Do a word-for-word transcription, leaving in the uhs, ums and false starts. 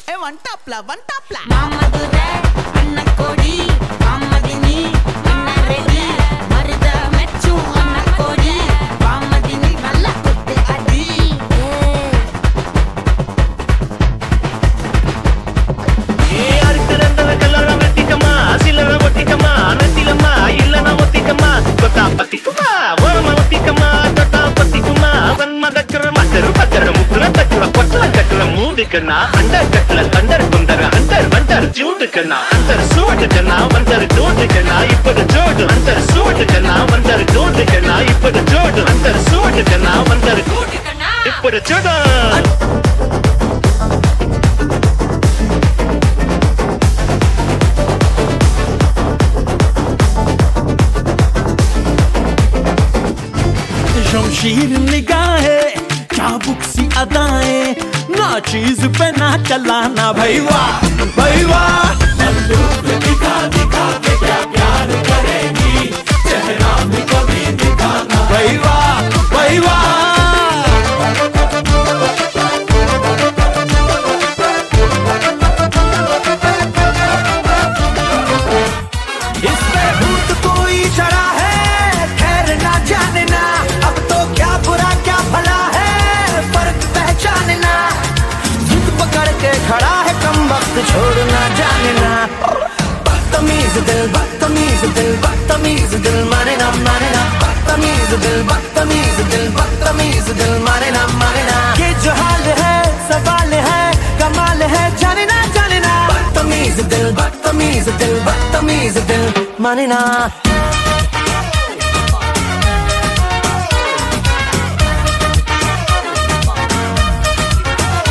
ఏ వన్ టాప్ లా వన్ టాప్ లా మామదురే అన్న కోడి మామదిని అన్న రెడీ మరిద మెచ్చు అన్న కోడి మామదిని నల్ల కొట్టే అది ఏ అర్కరందల కలర మెట్టికమా సిలర ఒట్టికమా నటిలమా ఇల్లన ఒట్టికమా కొత్త పట్టికమా వరమ ఒట్టికమా కొత్త పట్టికమా వన్మ దగ్గర మద్దరు పద్దర ముక్కుల దగ్గర కొట్ల దగ్గర మూడికన్నా అండర్ గట్ల అండర్ కొందర అండర్ వండర్ జూడుకన్నా అండర్ సూడుకన్నా వందర్ జోడుకన్నా ఇప్పుడు జోడు అండర్ సూడుకన్నా వందర్ జోడుకన్నా ఇప్పుడు జోడు అండర్ సూడుకన్నా వందర్ జోడుకన్నా ఇప్పుడు జోడు शमशीर निगाहें चाबुक सी अदाएं ना चीज पे ना चलाना भाई वाह भाई वाह बंदूक दिखा दिखा के क्या प्यार करेगी चेहरा भी कभी दिखाना भाई वाह भाई वाह खड़ा है कम वक्त छोड़ना जानना बदतमीज दिल बदतमीज दिल बदतमीज दिल माने ना माने ना बदतमीज दिल बदतमीज दिल बदतमीज दिल माने ना माने ना ये जो हाल है सवाल है कमाल है जाने ना जाने ना बदतमीज दिल बदतमीज दिल बदतमीज दिल माने ना